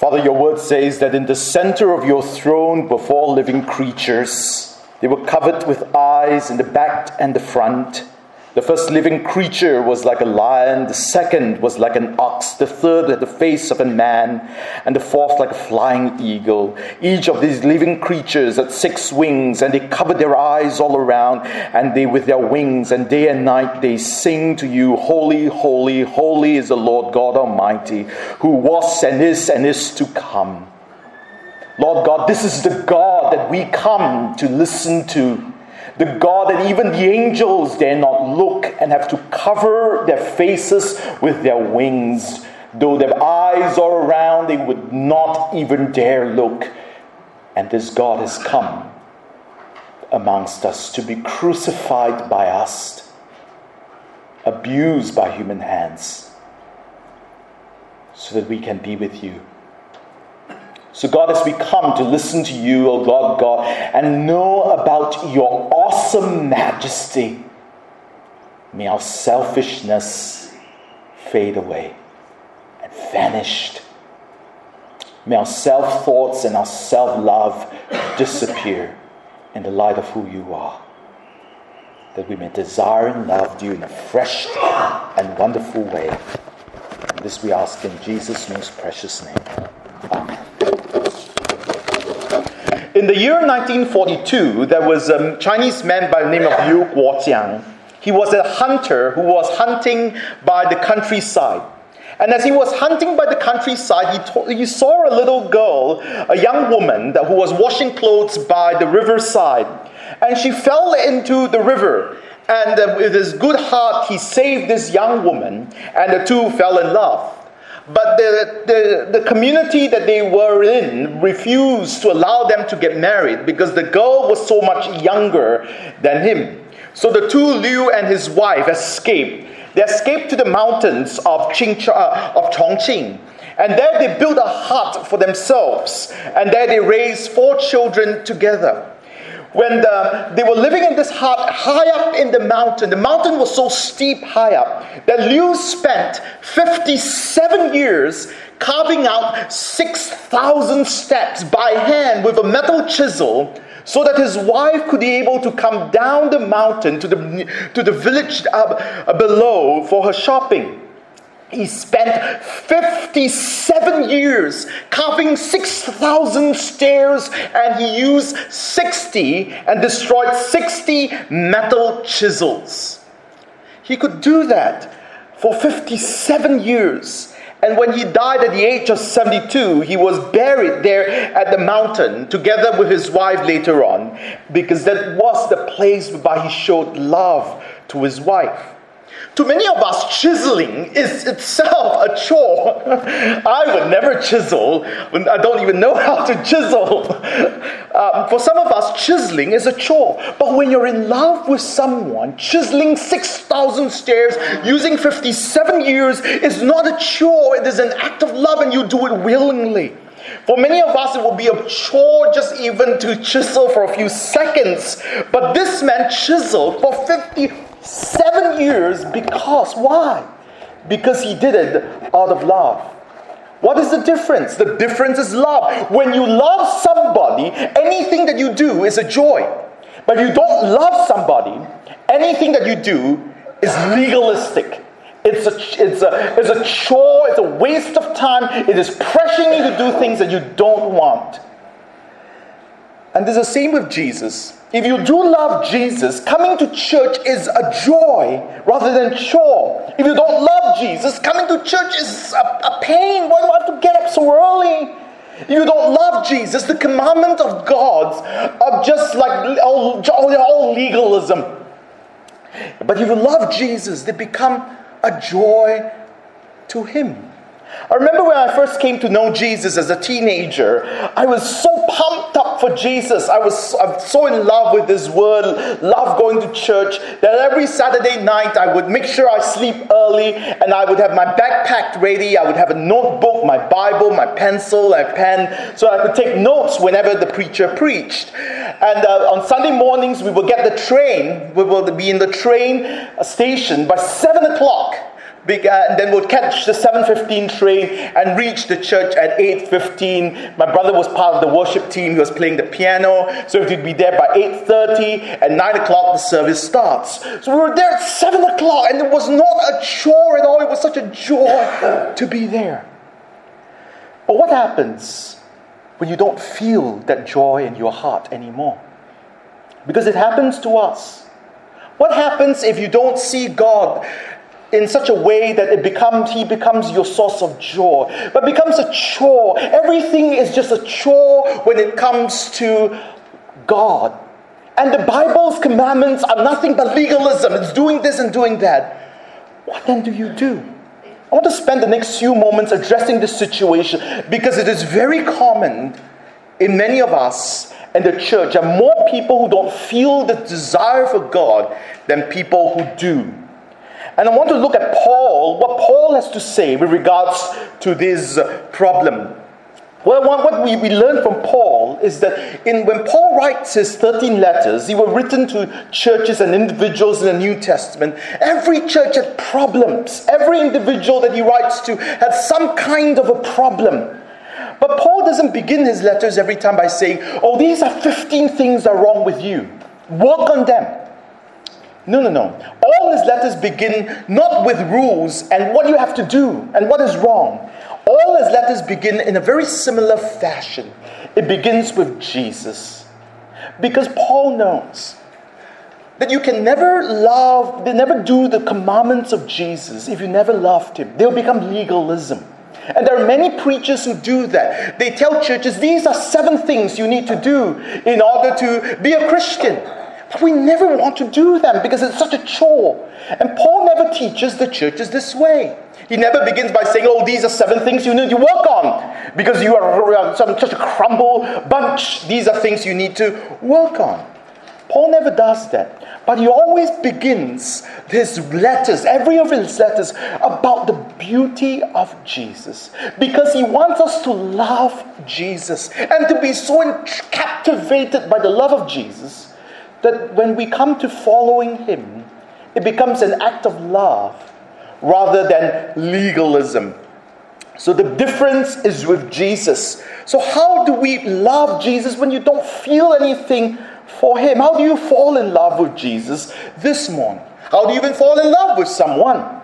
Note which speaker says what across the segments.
Speaker 1: Father, your word says that in the center of your throne were 4 living creatures. They were covered with eyes in the back and the front. The first living creature was like a lion, the second was like an ox, the third had the face of a man, and the fourth like a flying eagle. Each of these living creatures had 6 wings, and they covered their eyes all around, and they with their wings, and day and night they sing to you, Holy, holy, holy is the Lord God Almighty, who was and is to come. Lord God, this is the God that we come to listen to. The God that even the angels dare not look and have to cover their faces with their wings. Though their eyes are around, they would not even dare look. And this God has come amongst us to be crucified by us, abused by human hands, so that we can be with you. So God, as we come to listen to you, O Lord God, and know about your awesome majesty, may our selfishness fade away and vanish. May our self-thoughts and our self-love disappear in the light of who you are, that we may desire and love you in a fresh and wonderful way. And this we ask in Jesus' most precious name. Amen. In the year 1942, there was a Chinese man by the name of Liu Guojiang. He was a hunter who was hunting by the countryside. And as he was hunting by the countryside, he saw a little girl, a young woman, who was washing clothes by the riverside. And she fell into the river. And with his good heart, he saved this young woman, and the two fell in love. But the community that they were in refused to allow them to get married because the girl was so much younger than him. So the two, Liu and his wife, escaped. They escaped to the mountains of Chongqing. And there they built a hut for themselves. And there they raised 4 children together. When they were living in this hut high up in the mountain was so steep high up that Liu spent 57 years carving out 6,000 steps by hand with a metal chisel so that his wife could be able to come down the mountain to the village below for her shopping. He spent 57 years carving 6,000 stairs, and he used 60 and destroyed 60 metal chisels. He could do that for 57 years. And when he died at the age of 72, he was buried there at the mountain together with his wife later on, because that was the place where he showed love to his wife. To many of us, chiseling is itself a chore. I would never chisel. I don't even know how to chisel. For some of us, chiseling is a chore. But when you're in love with someone, chiseling 6,000 stairs using 57 years is not a chore. It is an act of love, and you do it willingly. For many of us, it will be a chore just even to chisel for a few seconds. But this man chiseled for 57 years because, why? Because he did it out of love. What is the difference? The difference is love. When you love somebody, anything that you do is a joy. But if you don't love somebody, anything that you do is legalistic. It's a chore, it's a waste of time, it is pressuring you to do things that you don't want. And there's the same with Jesus. If you do love Jesus, coming to church is a joy rather than chore. If you don't love Jesus, coming to church is a pain. Why do I have to get up so early? If you don't love Jesus, the commandments of God are just like all legalism. But if you love Jesus, they become a joy to Him. I remember when I first came to know Jesus as a teenager, I was so pumped up for Jesus. I'm so in love with His Word, love going to church, that every Saturday night I would make sure I sleep early, and I would have my backpack ready. I would have a notebook, my Bible, my pencil, my pen, so I could take notes whenever the preacher preached. And on Sunday mornings, we would get the train. We would be in the train station by 7 o'clock And then we'll catch the 7:15 train and reach the church at 8:15. My brother was part of the worship team. He was playing the piano. So we'd be there by 8:30. At 9 o'clock, the service starts. So we were there at 7 o'clock, and it was not a chore at all. It was such a joy to be there. But what happens when you don't feel that joy in your heart anymore? Because it happens to us. What happens if you don't see God in such a way that He becomes your source of joy, but becomes a chore? Everything is just a chore when it comes to God. And the Bible's commandments are nothing but legalism. It's doing this and doing that. What then do you do? I want to spend the next few moments addressing this situation because it is very common in many of us and the church. There are more people who don't feel the desire for God than people who do. And I want to look at Paul, what Paul has to say with regards to this problem. Well, what we learn from Paul is that when Paul writes his 13 letters, they were written to churches and individuals in the New Testament. Every church had problems. Every individual that he writes to had some kind of a problem. But Paul doesn't begin his letters every time by saying, oh, these are 15 things that are wrong with you. Work on them. No. All his letters begin not with rules and what you have to do and what is wrong. All his letters begin in a very similar fashion. It begins with Jesus. Because Paul knows that you can never do the commandments of Jesus if you never loved Him. They'll become legalism. And there are many preachers who do that. They tell churches, these are 7 things you need to do in order to be a Christian. But we never want to do them because it's such a chore. And Paul never teaches the churches this way. He never begins by saying, oh, these are 7 things you need to work on because you are such a crumble bunch. These are things you need to work on. Paul never does that. But he always begins his letters, every of his letters, about the beauty of Jesus. Because he wants us to love Jesus and to be so captivated by the love of Jesus that when we come to following Him, it becomes an act of love rather than legalism. So the difference is with Jesus. So how do we love Jesus when you don't feel anything for Him? How do you fall in love with Jesus this morning? How do you even fall in love with someone?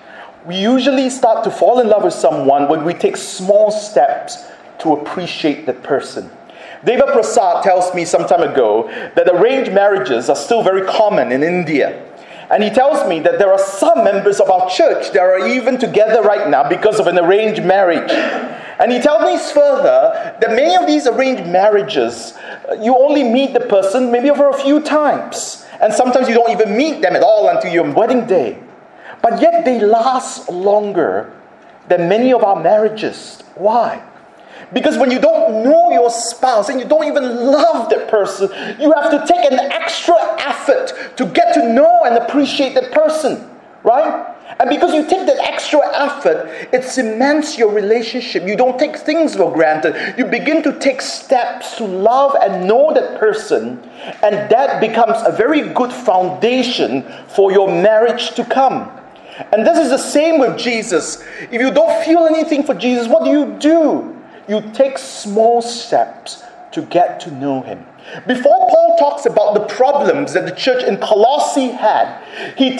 Speaker 1: We usually start to fall in love with someone when we take small steps to appreciate the person. Deva Prasad tells me some time ago that arranged marriages are still very common in India. And he tells me that there are some members of our church that are even together right now because of an arranged marriage. And he tells me further that many of these arranged marriages, you only meet the person maybe over a few times. And sometimes you don't even meet them at all until your wedding day. But yet they last longer than many of our marriages. Why? Because when you don't know your spouse and you don't even love that person, you have to take an extra effort to get to know and appreciate that person, right? And because you take that extra effort, it cements your relationship. You don't take things for granted. You begin to take steps to love and know that person, and that becomes a very good foundation for your marriage to come. And this is the same with Jesus. If you don't feel anything for Jesus, what do? You take small steps to get to know Him. Before Paul talks about the problems that the church in Colossae had, he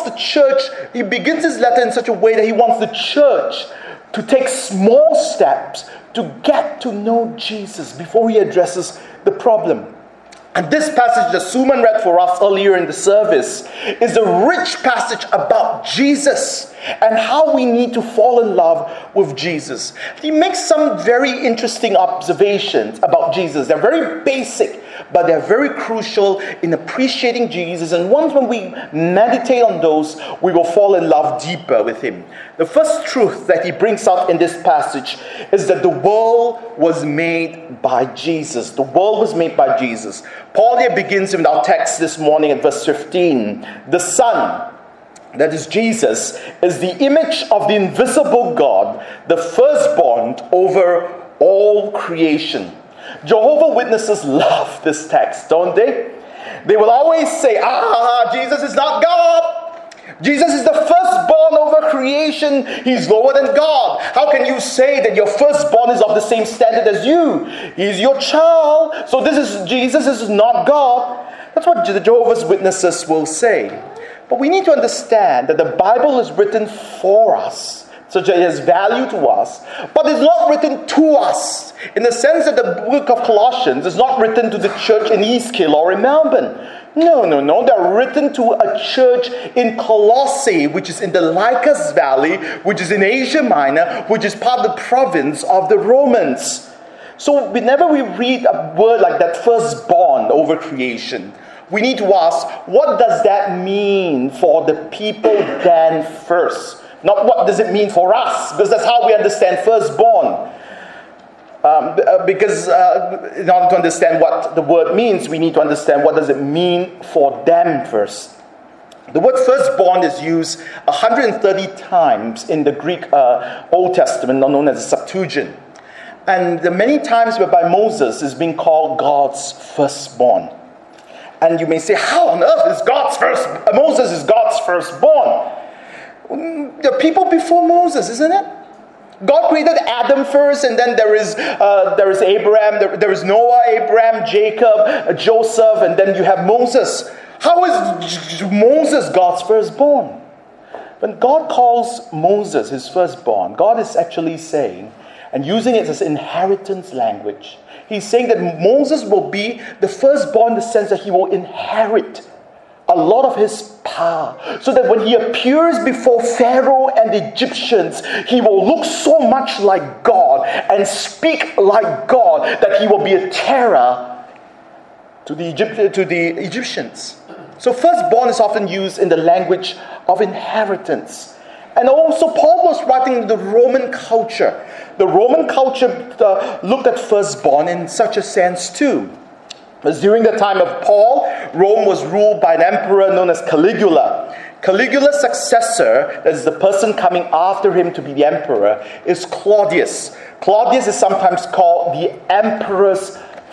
Speaker 1: begins his letter in such a way that he wants the church to take small steps to get to know Jesus before he addresses the problem. And this passage that Suman read for us earlier in the service is a rich passage about Jesus and how we need to fall in love with Jesus. He makes some very interesting observations about Jesus. They're very basic, but they're very crucial in appreciating Jesus. And once when we meditate on those, we will fall in love deeper with Him. The first truth that he brings out in this passage is that the world was made by Jesus. The world was made by Jesus. Paul here begins with our text this morning at verse 15. The Son, that is Jesus, is the image of the invisible God, the firstborn over all creation. Jehovah's Witnesses love this text, don't they? They will always say, Jesus is not God. Jesus is the firstborn over creation. He's lower than God. How can you say that your firstborn is of the same standard as you? He's your child. So Jesus is not God. That's what the Jehovah's Witnesses will say. But we need to understand that the Bible is written for us, so that it has value to us, but it's not written to us, in the sense that the book of Colossians is not written to the church in Eastkill or in Melbourne. No. They're written to a church in Colossae, which is in the Lycus Valley, which is in Asia Minor, which is part of the province of the Romans. So whenever we read a word like that, firstborn over creation, we need to ask, what does that mean for the people then first? Not what does it mean for us, because that's how we understand firstborn. Because in order to understand what the word means, we need to understand what does it mean for them first. The word firstborn is used 130 times in the Greek Old Testament, known as the Septuagint. And the many times whereby Moses is being called God's firstborn. And you may say, how on earth is Moses is God's firstborn? The people before Moses, isn't it? God created Adam first, and then there is Abraham, there is Noah, Abraham, Jacob, Joseph, and then you have Moses. How is Moses God's firstborn? When God calls Moses his firstborn, God is actually saying, and using it as inheritance language, he's saying that Moses will be the firstborn in the sense that he will inherit a lot of his power, so that when he appears before Pharaoh and the Egyptians, he will look so much like God and speak like God that he will be a terror to the Egyptians. So firstborn is often used in the language of inheritance. And also Paul was writing the Roman culture. The Roman culture looked at firstborn in such a sense too. Because during the time of Paul, Rome was ruled by an emperor known as Caligula. Caligula's successor, that is the person coming after him to be the emperor, is Claudius. Claudius is sometimes called the emperor's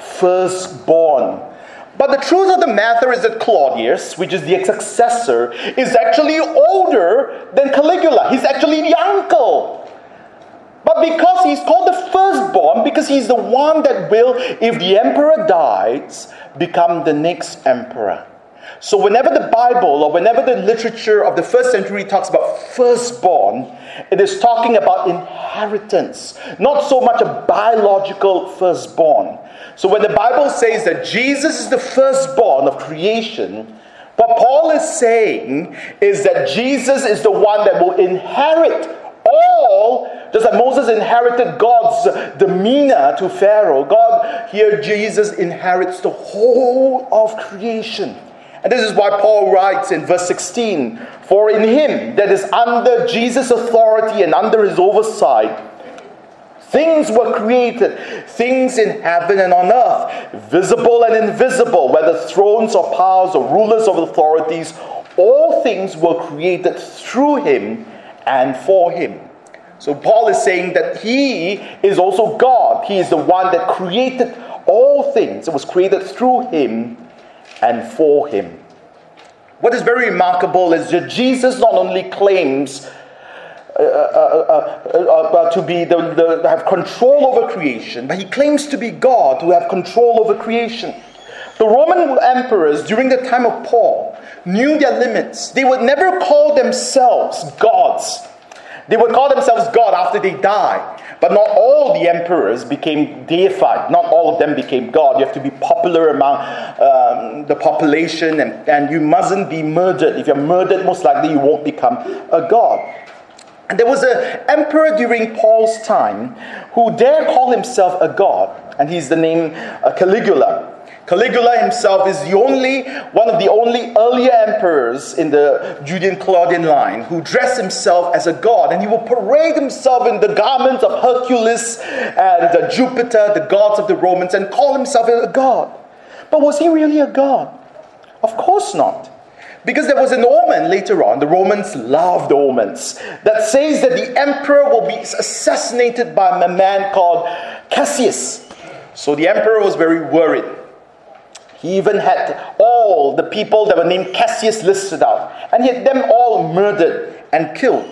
Speaker 1: firstborn. But the truth of the matter is that Claudius, which is the successor, is actually older than Caligula. He's actually the uncle. But because he's called the firstborn, because he's the one that will, if the emperor dies, become the next emperor. So whenever the Bible or whenever the literature of the first century talks about firstborn, it is talking about inheritance, not so much a biological firstborn. So when the Bible says that Jesus is the firstborn of creation, what Paul is saying is that Jesus is the one that will inherit all, just like Moses inherited God's demeanor to Pharaoh. God, here Jesus inherits the whole of creation. And this is why Paul writes in verse 16, for in him, that is under Jesus' authority and under his oversight, things were created, things in heaven and on earth, visible and invisible, whether thrones or powers or rulers of authorities, all things were created through him and for him. So Paul is saying that he is also God. He is the one that created all things. It was created through him and for him. What is very remarkable is that Jesus not only claims to be have control over creation, but he claims to be God, to have control over creation. The Roman emperors during the time of Paul knew their limits. They would never call themselves gods. They would call themselves God after they died. But not all the emperors became deified. Not all of them became God. You have to be popular among the population, and you mustn't be murdered. If you're murdered, most likely you won't become a god. And there was an emperor during Paul's time who dared call himself a god, and he's the name Caligula. Caligula himself is one of the only earlier emperors in the Judean-Claudian line who dressed himself as a god, and he will parade himself in the garments of Hercules and Jupiter, the gods of the Romans, and call himself a god. But was he really a god? Of course not. Because there was an omen later on, the Romans loved omens, that says that the emperor will be assassinated by a man called Cassius. So the emperor was very worried. He even had all the people that were named Cassius listed out. And he had them all murdered and killed.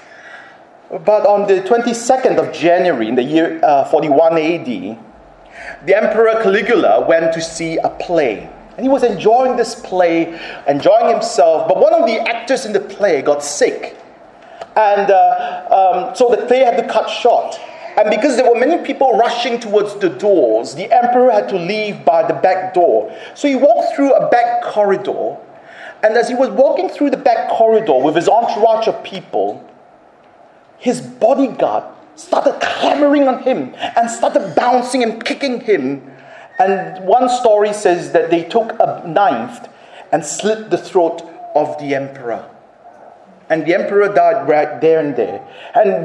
Speaker 1: But on the 22nd of January in the year 41 AD, the Emperor Caligula went to see a play. And he was enjoying this play, enjoying himself. But one of the actors in the play got sick. And so the play had to cut short. And because there were many people rushing towards the doors, the emperor had to leave by the back door. So he walked through a back corridor. And as he was walking through the back corridor with his entourage of people, his bodyguard started clamoring on him and started bouncing and kicking him. And one story says that they took a knife and slit the throat of the emperor. And the emperor died right there and there. And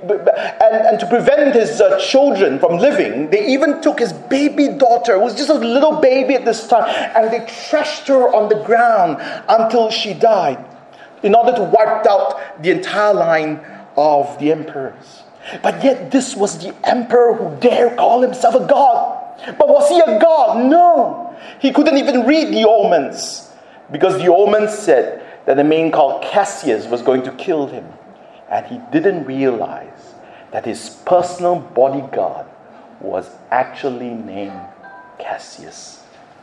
Speaker 1: to prevent his children from living, they even took his baby daughter, who was just a little baby at this time, and they trashed her on the ground until she died, in order to wipe out the entire line of the emperors. But yet this was the emperor who dared call himself a god. But was he a god? No. He couldn't even read the omens, because the omens said that a man called Cassius was going to kill him. And he didn't realize that his personal bodyguard was actually named Cassius.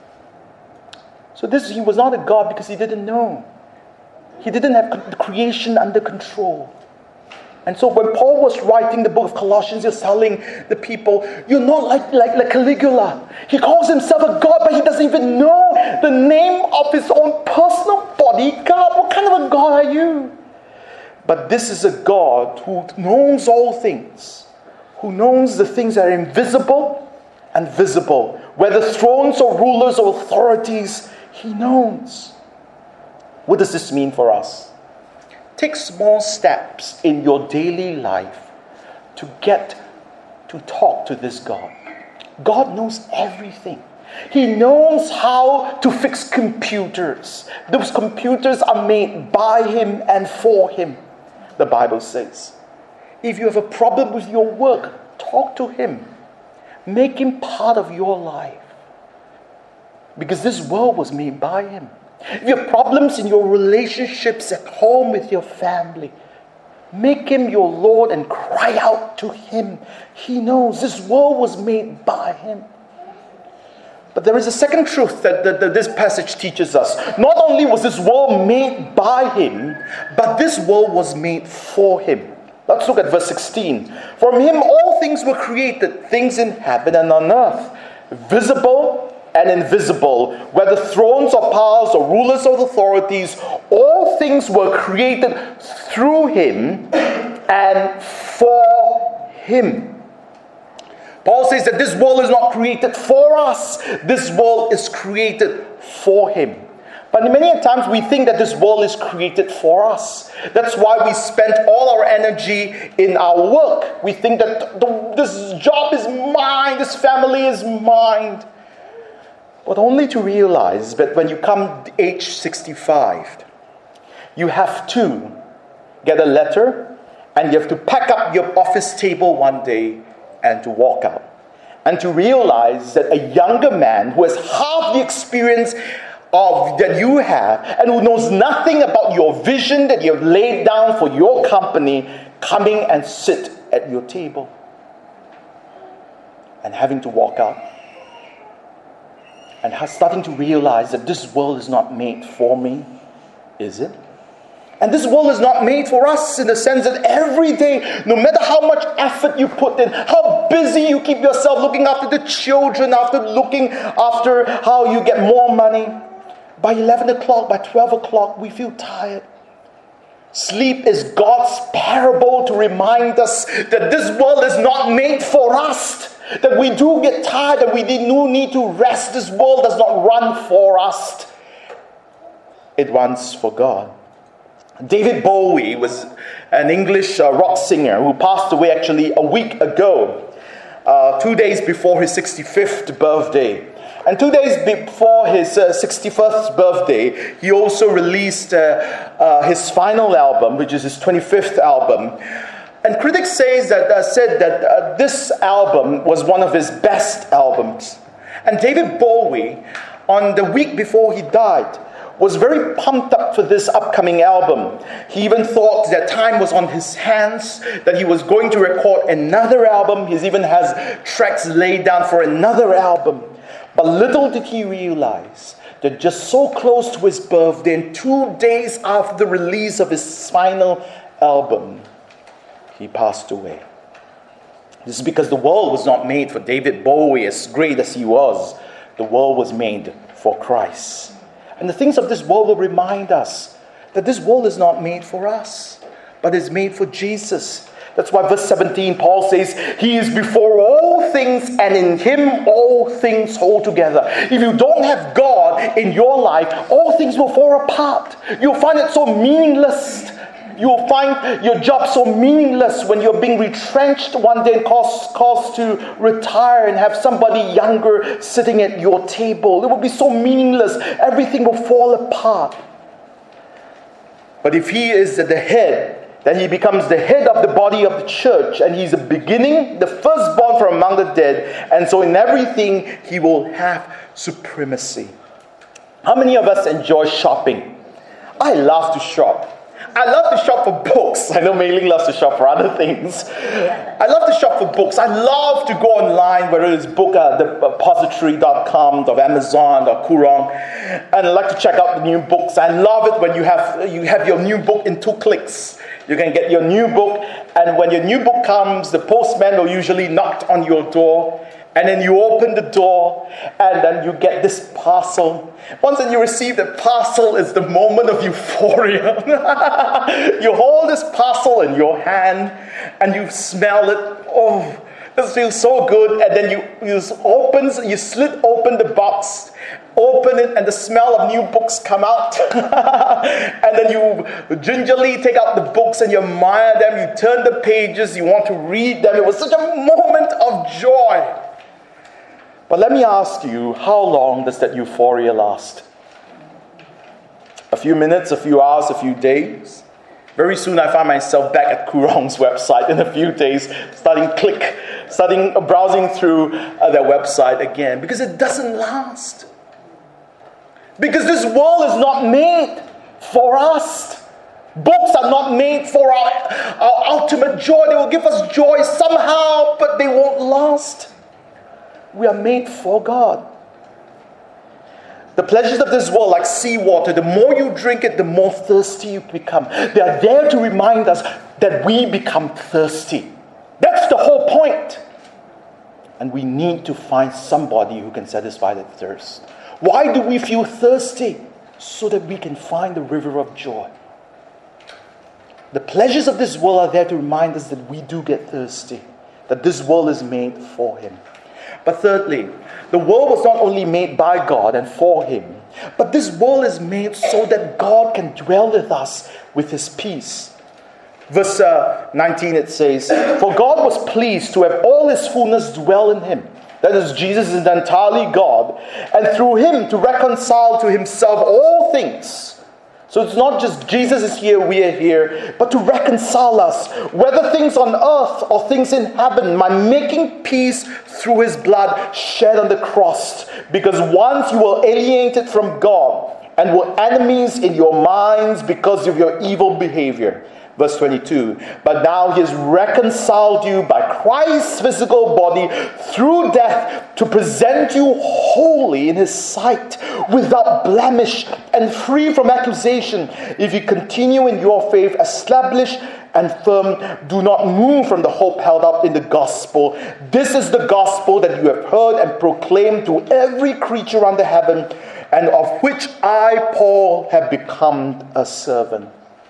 Speaker 1: So he was not a god because he didn't know. He didn't have the creation under control. And so when Paul was writing the book of Colossians, he was telling the people, you're not like Caligula. He calls himself a god, but he doesn't even know the name of his own personal bodyguard. What kind of a god are you? But this is a God who knows all things, who knows the things that are invisible and visible, whether thrones or rulers or authorities, he knows. What does this mean for us? Take small steps in your daily life to get to talk to this God. God knows everything. He knows how to fix computers. Those computers are made by Him and for Him, the Bible says. If you have a problem with your work, talk to Him. Make Him part of your life. Because this world was made by Him. If you have problems in your relationships at home with your family, make Him your Lord and cry out to Him. He knows this world was made by Him. But there is a second truth that this passage teaches us. Not only was this world made by Him, but this world was made for Him. Let's look at verse 16. From Him all things were created, things in heaven and on earth, visible and invisible, whether thrones or powers or rulers or authorities, all things were created through Him and for Him. Paul says that this world is not created for us. This world is created for Him. But many times we think that this world is created for us. That's why we spend all our energy in our work. We think that this job is mine, this family is mine. But only to realize that when you come to age 65, you have to get a letter and you have to pack up your office table one day and to walk out. And to realize that a younger man who has half the experience that you have and who knows nothing about your vision that you have laid down for your company, coming and sit at your table and having to walk out. And starting to realize that this world is not made for me, is it? And this world is not made for us in the sense that every day, no matter how much effort you put in, how busy you keep yourself looking after the children, after looking after how you get more money, by 11 o'clock, by 12 o'clock, we feel tired. Sleep is God's parable to remind us that this world is not made for us. That we do get tired and we do need to rest. This world does not run for us. It runs for God. David Bowie was an English rock singer who passed away actually a week ago, 2 days before his 65th birthday. And 2 days before his 61st birthday, he also released his final album, which is his 25th album. And critics said that this album was one of his best albums. And David Bowie on the week before he died, was very pumped up for this upcoming album. He even thought that time was on his hands, that he was going to record another album. He even has tracks laid down for another album. But little did he realize that just so close to his birthday, and 2 days after the release of his final album, he passed away. This is because the world was not made for David Bowie, as great as he was. The world was made for Christ. And the things of this world will remind us that this world is not made for us, but is made for Jesus. That's why verse 17, Paul says, He is before all things, and in Him all things hold together. If you don't have God in your life, all things will fall apart. You'll find it so meaningless. You'll find your job so meaningless when you're being retrenched one day and caused to retire and have somebody younger sitting at your table. It will be so meaningless. Everything will fall apart. But if He is at the head, then He becomes the head of the body of the church, and He's the beginning, the firstborn from among the dead, and so in everything He will have supremacy. How many of us enjoy shopping? I love to shop. I love to shop for books. I know Mei Ling loves to shop for other things. I love to shop for books. I love to go online, whether it's bookdepository.com, or Amazon, or Kurong, and I like to check out the new books. I love it when you have your new book in 2 clicks. You can get your new book, and when your new book comes, the postman will usually knock on your door, and then you open the door, and then you get this parcel. Once you receive the parcel, it's the moment of euphoria. You hold this parcel in your hand, and you smell it. Oh, this feels so good. And then you slit open the box, open it, and the smell of new books come out. And then you gingerly take out the books and you admire them. You turn the pages, you want to read them. It was such a moment of joy. But let me ask you, how long does that euphoria last? A few minutes, a few hours, a few days? Very soon I find myself back at Kurong's website in a few days, browsing through their website again, because it doesn't last. Because this world is not made for us. Books are not made for our ultimate joy. They will give us joy somehow, but they won't last. We are made for God. The pleasures of this world, like seawater, the more you drink it, the more thirsty you become. They are there to remind us that we become thirsty. That's the whole point. And we need to find somebody who can satisfy that thirst. Why do we feel thirsty? So that we can find the river of joy. The pleasures of this world are there to remind us that we do get thirsty. That this world is made for Him. But thirdly, the world was not only made by God and for Him, but this world is made so that God can dwell with us with His peace. Verse 19 it says, For God was pleased to have all His fullness dwell in Him. That is, Jesus is entirely God, and through Him to reconcile to Himself all things. So it's not just Jesus is here, we are here, but to reconcile us, whether things on earth or things in heaven, by making peace through His blood shed on the cross. Because once you were alienated from God and were enemies in your minds because of your evil behavior. Verse 22, But now He has reconciled you by Christ's physical body through death to present you holy in His sight, without blemish and free from accusation. If you continue in your faith, established and firm, do not move from the hope held up in the gospel. This is the gospel that you have heard and proclaimed to every creature under heaven, and of which I, Paul, have become a servant.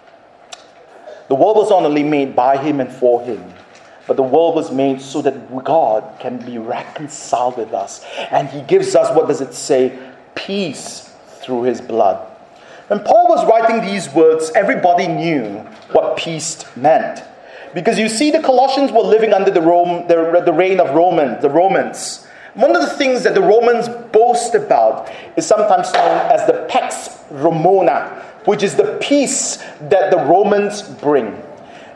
Speaker 1: The world was not only made by Him and for Him, but the world was made so that God can be reconciled with us. And He gives us, what does it say? Peace through His blood. When Paul was writing these words, everybody knew what peace meant. Because you see, the Colossians were living under the reign of the Romans. One of the things that the Romans boast about is sometimes known as the Pax Romana, which is the peace that the Romans bring.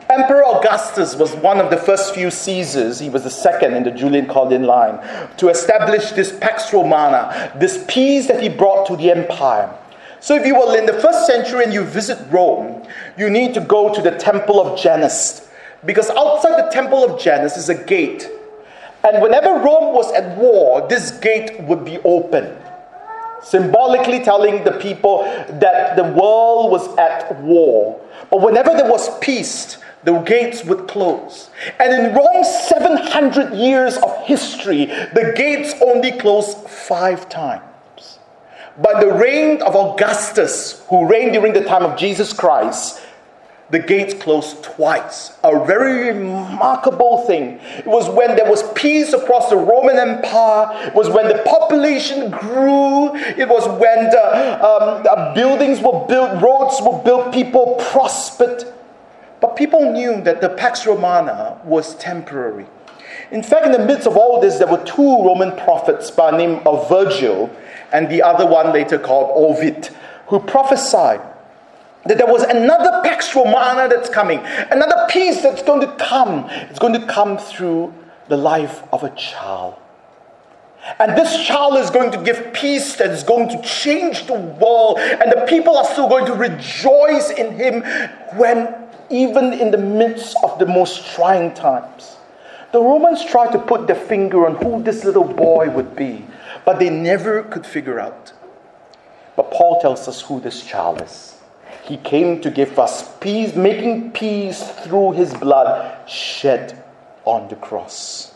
Speaker 1: Emperor Augustus was one of the first few Caesars. He was the second in the Julian-Claudian line to establish this Pax Romana, this peace that he brought to the empire. So if you were in the first century and you visit Rome, you need to go to the Temple of Janus, because outside the Temple of Janus is a gate. And whenever Rome was at war, this gate would be open, symbolically telling the people that the world was at war. But whenever there was peace, the gates would close. And in Rome's 700 years of history, the gates only closed 5 times. But the reign of Augustus, who reigned during the time of Jesus Christ, the gates closed twice. A very remarkable thing. It was when there was peace across the Roman Empire. It was when the population grew. It was when the buildings were built, roads were built, people prospered. But people knew that the Pax Romana was temporary. In fact, in the midst of all this, there were 2 Roman prophets by the name of Virgil and the other one later called Ovid, who prophesied that there was another Pax Romana that's coming, another peace that's going to come. It's going to come through the life of a child. And this child is going to give peace that is going to change the world, and the people are still going to rejoice in him when even in the midst of the most trying times. The Romans tried to put their finger on who this little boy would be, but they never could figure out. But Paul tells us who this child is. He came to give us peace, making peace through his blood shed on the cross.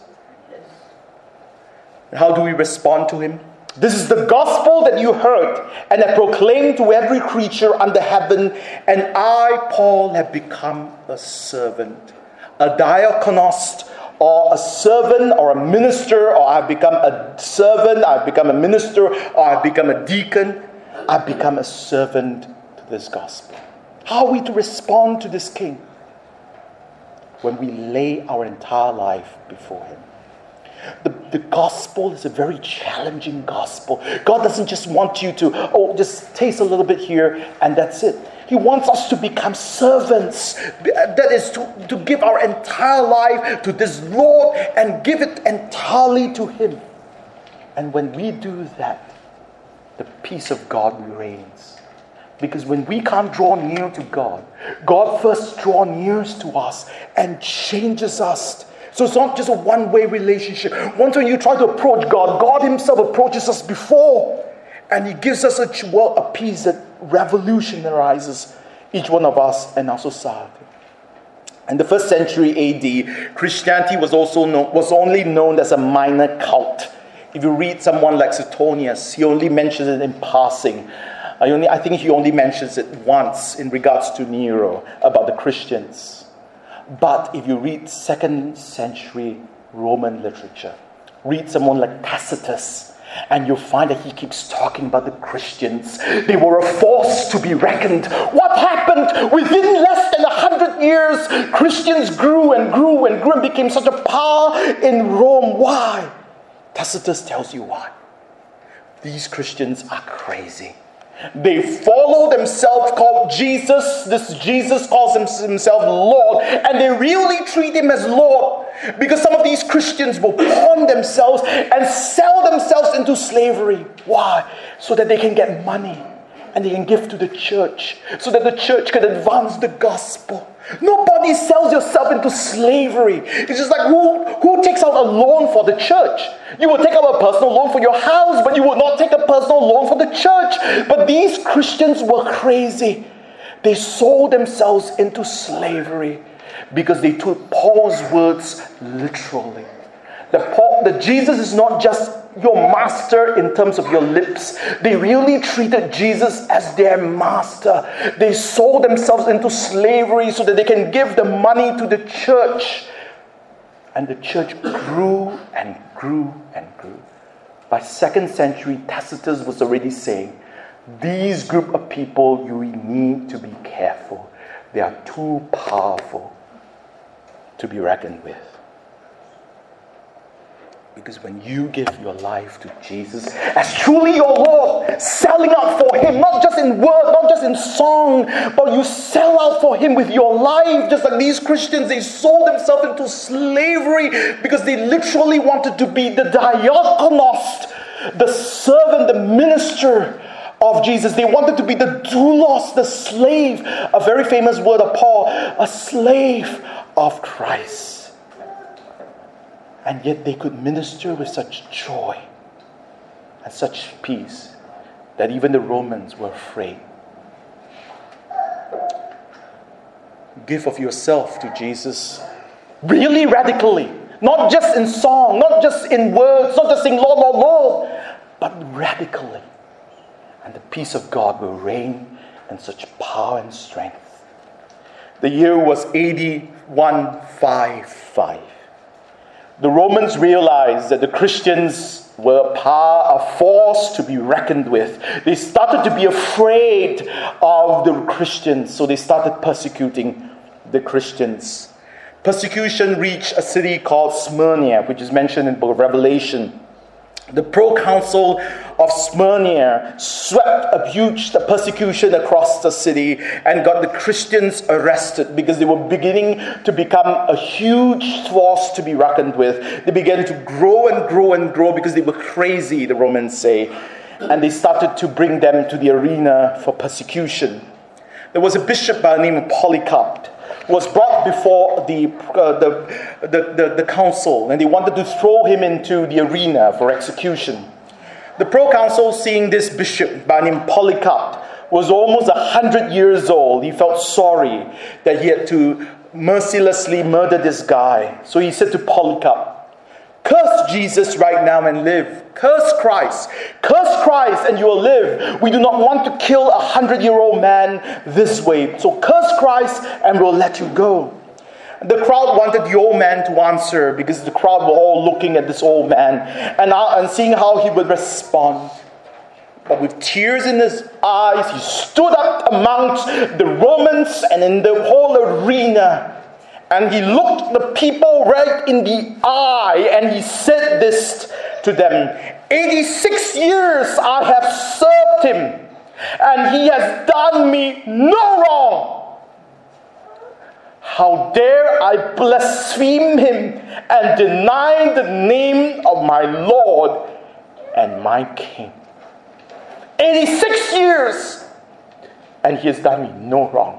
Speaker 1: And how do we respond to him? This is the gospel that you heard and have proclaimed to every creature under heaven, and I, Paul, have become a servant, a diakonos, or a servant, or a minister, or I've become a servant, I've become a minister, or I've become a deacon. I've become a servant to this gospel. How are we to respond to this King? When we lay our entire life before him. The gospel is a very challenging gospel. God doesn't just want you to, just taste a little bit here and that's it. He wants us to become servants. That is to give our entire life to this Lord and give it entirely to him. And when we do that, the peace of God reigns. Because when we can't draw near to God, God first draws near to us and changes us. So it's not just a one-way relationship. Once when you try to approach God, God himself approaches us before. And he gives us a peace that revolutionizes each one of us and our society. In the 1st century AD, Christianity was only known as a minor cult. If you read someone like Suetonius, he only mentions it in passing. I think he only mentions it once in regards to Nero, about the Christians. But if you read 2nd century Roman literature, read someone like Tacitus, and you'll find that he keeps talking about the Christians. They were a force to be reckoned. What happened? Within less than 100 years, Christians grew and grew and grew and became such a power in Rome. Why? Tacitus tells you why. These Christians are crazy. They follow themselves called Jesus. This Jesus calls himself Lord. And they really treat him as Lord. Because some of these Christians will pawn themselves and sell themselves into slavery. Why? So that they can get money. And they can give to the church. So that the church can advance the gospel. Nobody sells yourself into slavery. It's just like who takes out a loan for the church? You will take out a personal loan for your house, but you will not take a personal loan for the church. But these Christians were crazy. They sold themselves into slavery because they took Paul's words literally. That Jesus is not just your master in terms of your lips. They really treated Jesus as their master. They sold themselves into slavery so that they can give the money to the church. And the church grew and grew and grew. By 2nd century, Tacitus was already saying, these group of people, you need to be careful. They are too powerful to be reckoned with. Because when you give your life to Jesus as truly your Lord, selling out for Him, not just in word, not just in song, but you sell out for Him with your life, just like these Christians, they sold themselves into slavery because they literally wanted to be the diakonos, the servant, the minister of Jesus. They wanted to be the doulos, the slave, a very famous word of Paul, a slave of Christ. And yet they could minister with such joy and such peace that even the Romans were afraid. Give of yourself to Jesus really radically. Not just in song, not just in words, not just saying Lord, Lord, Lord, but radically. And the peace of God will reign in such power and strength. The year was AD 155. The Romans realized that the Christians were a force to be reckoned with. They started to be afraid of the Christians, so they started persecuting the Christians. Persecution reached a city called Smyrna, which is mentioned in the book of Revelation. The proconsul of Smyrna swept a huge persecution across the city and got the Christians arrested because they were beginning to become a huge force to be reckoned with. They began to grow and grow and grow because they were crazy, the Romans say. And they started to bring them to the arena for persecution. There was a bishop by the name of Polycarp who was brought before the council, and they wanted to throw him into the arena for execution. The proconsul, seeing this bishop by the name Polycarp, was almost 100 years old. He felt sorry that he had to mercilessly murder this guy. So he said to Polycarp, "Curse Jesus right now and live. Curse Christ. Curse Christ and you will live. We do not want to kill a 100-year-old man this way. So curse Christ and we'll let you go." The crowd wanted the old man to answer because the crowd were all looking at this old man and seeing how he would respond. But with tears in his eyes, he stood up amongst the Romans and in the whole arena. And he looked the people right in the eye and he said this to them: 86 years I have served him and he has done me no wrong. How dare I blaspheme him and deny the name of my Lord and my King? 86 years and he has done me no wrong.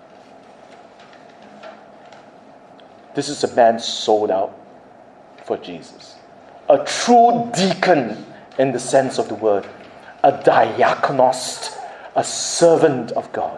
Speaker 1: This is a man sold out for Jesus. A true deacon in the sense of the word. A diakonos, a servant of God.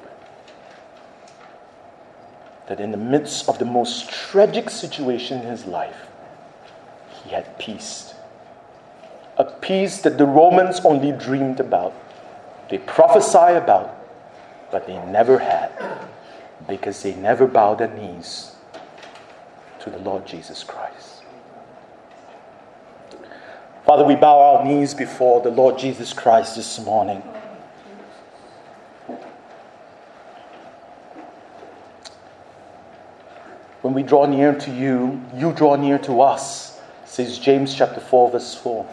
Speaker 1: That in the midst of the most tragic situation in his life, he had peace. A peace that the Romans only dreamed about. They prophesied about, but they never had. Because they never bowed their knees to the Lord Jesus Christ. Father, we bow our knees before the Lord Jesus Christ this morning. When we draw near to you, you draw near to us, says James chapter 4, verse 4.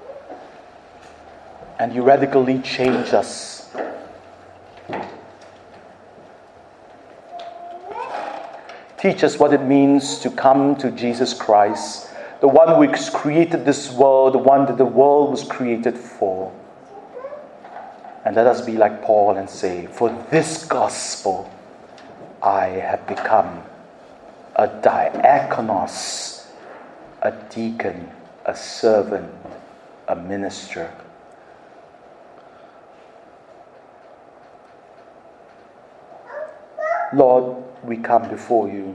Speaker 1: And you radically change us. Teach us what it means to come to Jesus Christ, the one who has created this world, the one that the world was created for. And let us be like Paul and say, for this gospel I have become a diakonos, a deacon, a servant, a minister. Lord, we come before you.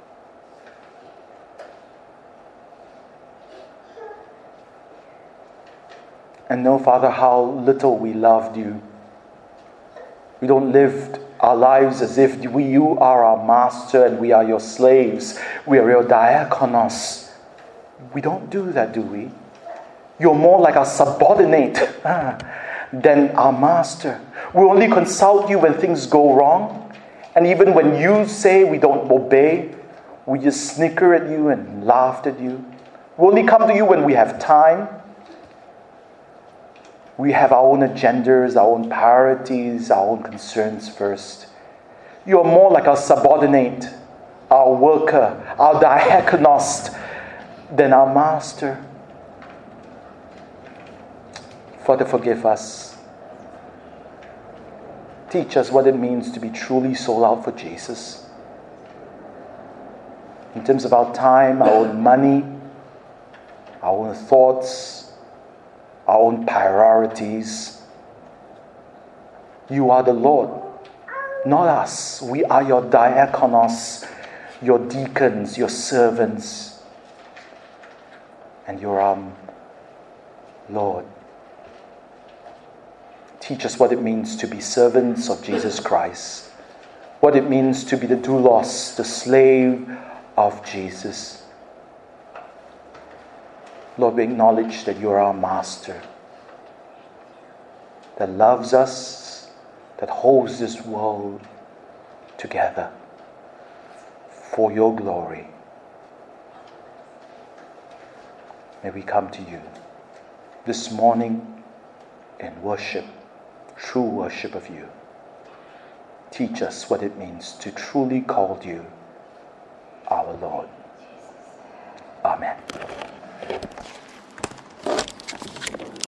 Speaker 1: And know, Father, how little we loved you. We don't live our lives as if you are our master and we are your slaves. We are your diakonos. We don't do that, do we? You're more like our subordinate than our master. We only consult you when things go wrong. And even when you say we don't obey, we just snicker at you and laugh at you. We only come to you when we have time. We have our own agendas, our own priorities, our own concerns first. You are more like our subordinate, our worker, our diakonos than our master. Father, forgive us. Teach us what it means to be truly sold out for Jesus. In terms of our time, our own money, our own thoughts, our own priorities. You are the Lord, not us. We are your diakonos, your deacons, your servants. And you're our Lord. Teach us what it means to be servants of Jesus Christ. What it means to be the doulos, the slave of Jesus. Lord, we acknowledge that you are our master, that loves us, that holds this world together for your glory. May we come to you this morning in worship, true worship of you. Teach us what it means to truly call you our Lord.